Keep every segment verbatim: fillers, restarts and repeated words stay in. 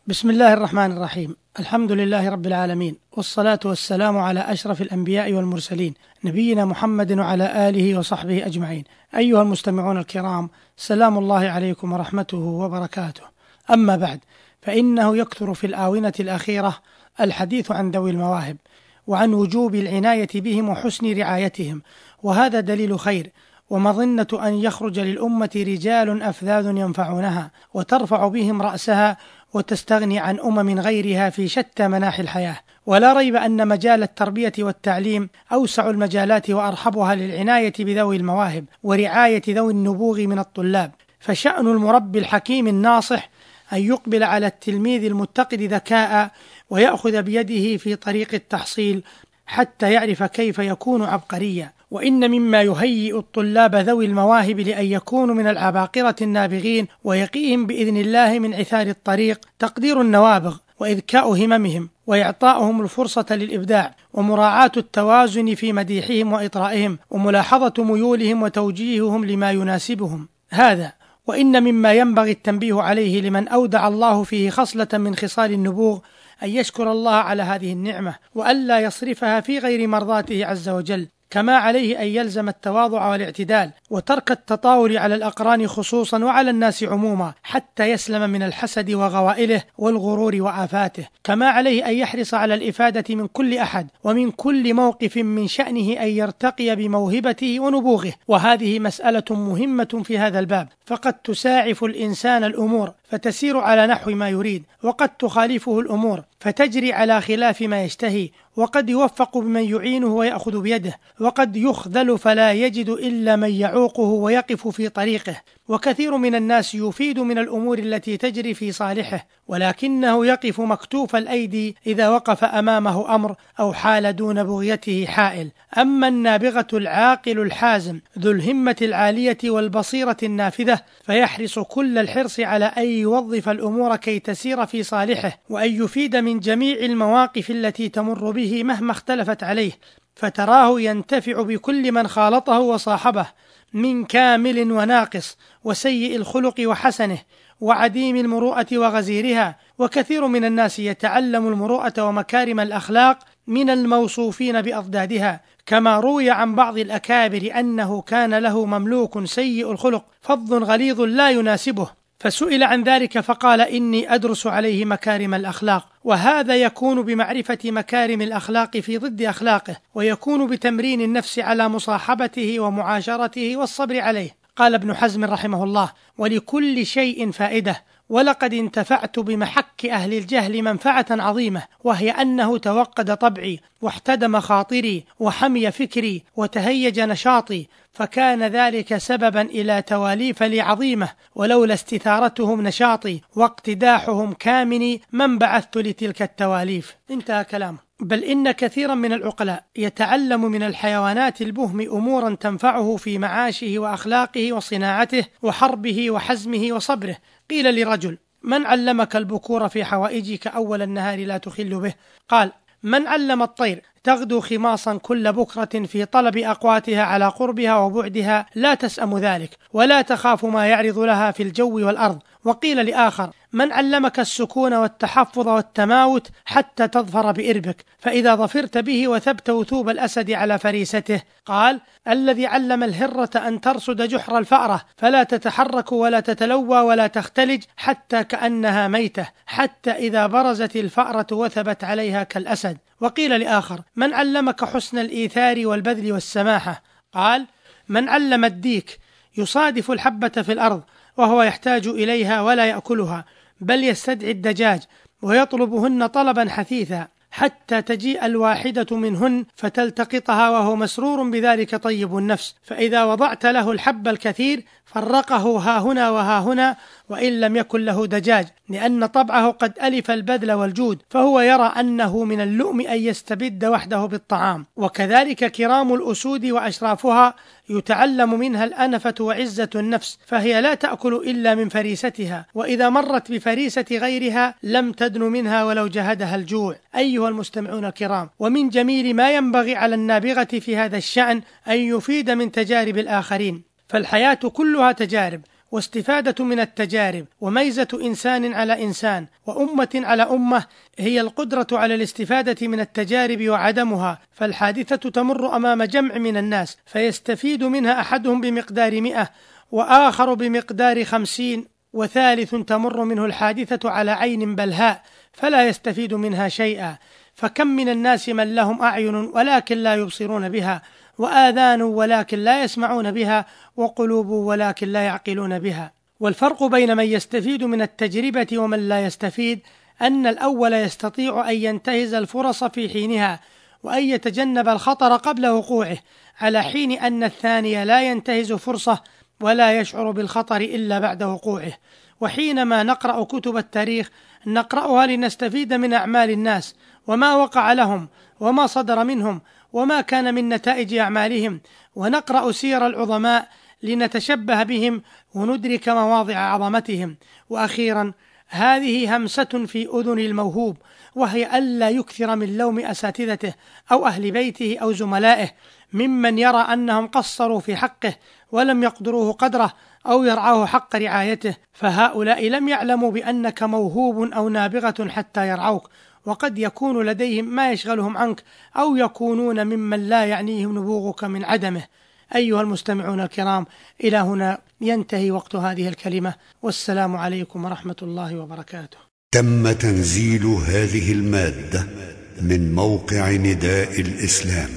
بسم الله الرحمن الرحيم. الحمد لله رب العالمين، والصلاة والسلام على أشرف الأنبياء والمرسلين، نبينا محمد وعلى آله وصحبه أجمعين. أيها المستمعون الكرام، سلام الله عليكم ورحمته وبركاته. أما بعد، فإنه يكثر في الآونة الأخيرة الحديث عن ذوي المواهب، وعن وجوب العناية بهم وحسن رعايتهم، وهذا دليل خير ومظنة أن يخرج للأمة رجال أفذاذ ينفعونها وترفع بهم رأسها وتستغني عن أمم غيرها في شتى مناحي الحياة. ولا ريب أن مجال التربية والتعليم أوسع المجالات وأرحبها للعناية بذوي المواهب ورعاية ذوي النبوغ من الطلاب. فشأن المربي الحكيم الناصح أن يقبل على التلميذ المتقد ذكاء ويأخذ بيده في طريق التحصيل حتى يعرف كيف يكون عبقريا. وإن مما يهيئ الطلاب ذوي المواهب لأن يكونوا من العباقرة النابغين ويقيهم بإذن الله من عثار الطريق تقدير النوابغ وإذكاء هممهم وإعطاؤهم الفرصة للإبداع، ومراعاة التوازن في مديحهم وإطرائهم، وملاحظة ميولهم وتوجيههم لما يناسبهم. هذا وإن مما ينبغي التنبيه عليه لمن أودع الله فيه خصلة من خصال النبوغ أن يشكر الله على هذه النعمة وألا يصرفها في غير مرضاته عز وجل، كما عليه أن يلزم التواضع والاعتدال وترك التطاول على الأقران خصوصا وعلى الناس عموما حتى يسلم من الحسد وغوائله والغرور وآفاته. كما عليه أن يحرص على الإفادة من كل أحد ومن كل موقف من شأنه أن يرتقي بموهبته ونبوغه، وهذه مسألة مهمة في هذا الباب، فقد تساعف الإنسان الأمور فتسير على نحو ما يريد، وقد تخالفه الأمور فتجري على خلاف ما يشتهي، وقد يوفق بمن يعينه ويأخذ بيده، وقد يخذل فلا يجد إلا من يعوقه ويقف في طريقه. وكثير من الناس يفيد من الأمور التي تجري في صالحه، ولكنه يقف مكتوف الأيدي إذا وقف أمامه أمر أو حال دون بغيته حائل. أما النابغة العاقل الحازم ذو الهمة العالية والبصيرة النافذة فيحرص كل الحرص على أن يوظف الأمور كي تسير في صالحه، وأن يفيد من جميع المواقف التي تمر به مهما اختلفت عليه، فتراه ينتفع بكل من خالطه وصاحبه من كامل وناقص وسيء الخلق وحسنه وعديم المروءة وغزيرها. وكثير من الناس يتعلم المروءة ومكارم الأخلاق من الموصوفين بأضدادها، كما روي عن بعض الأكابر أنه كان له مملوك سيء الخلق فظ غليظ لا يناسبه، فسئل عن ذلك فقال: إني أدرس عليه مكارم الأخلاق. وهذا يكون بمعرفة مكارم الأخلاق في ضد أخلاقه، ويكون بتمرين النفس على مصاحبته ومعاشرته والصبر عليه. قال ابن حزم رحمه الله: ولكل شيء فائدة، ولقد انتفعت بمحك أهل الجهل منفعة عظيمة، وهي أنه توقد طبعي واحتدم خاطري وحمي فكري وتهيج نشاطي، فكان ذلك سببا إلى تواليف لي عظيمة، ولولا استثارتهم نشاطي واقتداحهم كامني من بعثت لتلك التواليف. انتهى كلامه. بل إن كثيرا من العقلاء يتعلم من الحيوانات البهم أمورا تنفعه في معاشه وأخلاقه وصناعته وحربه وحزمه وصبره. قيل لرجل: من علمك البكور في حوائجك أول النهار لا تخل به؟ قال: من علم الطير تغدو خماصا كل بكرة في طلب أقواتها على قربها وبعدها لا تسأم ذلك ولا تخاف ما يعرض لها في الجو والأرض. وقيل لآخر: من علمك السكون والتحفظ والتماوت حتى تظفر بإربك، فإذا ظفرت به وثبت وثوب الأسد على فريسته؟ قال: الذي علم الهرة أن ترصد جحر الفأرة فلا تتحرك ولا تتلوى ولا تختلج حتى كأنها ميتة، حتى إذا برزت الفأرة وثبت عليها كالأسد. وقيل لآخر: من علمك حسن الإيثار والبذل والسماحة؟ قال: من علم الديك يصادف الحبة في الأرض وهو يحتاج إليها ولا يأكلها، بل يستدعي الدجاج ويطلبهن طلبا حثيثا حتى تجيء الواحدة منهن فتلتقطها وهو مسرور بذلك طيب النفس، فإذا وضعت له الحب الكثير فرقه ها هنا وها هنا وإن لم يكن له دجاج، لأن طبعه قد ألف البذل والجود، فهو يرى أنه من اللؤم أن يستبد وحده بالطعام. وكذلك كرام الأسود وأشرافها يتعلم منها الأنفة وعزة النفس، فهي لا تأكل إلا من فريستها، وإذا مرت بفريسة غيرها لم تدن منها ولو جهدها الجوع. أيها المستمعون الكرام، ومن جميل ما ينبغي على النابغة في هذا الشأن أن يفيد من تجارب الآخرين، فالحياة كلها تجارب، واستفادة من التجارب، وميزة إنسان على إنسان وأمة على أمة هي القدرة على الاستفادة من التجارب وعدمها. فالحادثة تمر أمام جمع من الناس فيستفيد منها أحدهم بمقدار مئة وآخر بمقدار خمسين، وثالث تمر منه الحادثة على عين بلهاء فلا يستفيد منها شيئا. فكم من الناس من لهم أعين ولكن لا يبصرون بها، وآذان ولكن لا يسمعون بها، وقلوب ولكن لا يعقلون بها. والفرق بين من يستفيد من التجربة ومن لا يستفيد أن الأول يستطيع أن ينتهز الفرص في حينها وأن يتجنب الخطر قبل وقوعه، على حين أن الثاني لا ينتهز فرصة ولا يشعر بالخطر إلا بعد وقوعه. وحينما نقرأ كتب التاريخ نقرأها لنستفيد من أعمال الناس وما وقع لهم وما صدر منهم وما كان من نتائج أعمالهم، ونقرأ سير العظماء لنتشبه بهم وندرك مواضع عظمتهم. وأخيرا هذه همسة في أذن الموهوب، وهي ألا يكثر من لوم أساتذته أو أهل بيته أو زملائه ممن يرى أنهم قصروا في حقه ولم يقدروه قدره أو يرعاه حق رعايته، فهؤلاء لم يعلموا بأنك موهوب أو نابغة حتى يرعوك، وقد يكون لديهم ما يشغلهم عنك أو يكونون ممن لا يعنيهم نبوغك من عدمه. أيها المستمعون الكرام، إلى هنا ينتهي وقت هذه الكلمة، والسلام عليكم ورحمة الله وبركاته. تم تنزيل هذه المادة من موقع نداء الإسلام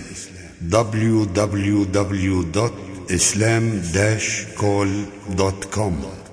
دبليو دبليو دبليو دوت إسلام داش كول دوت كوم.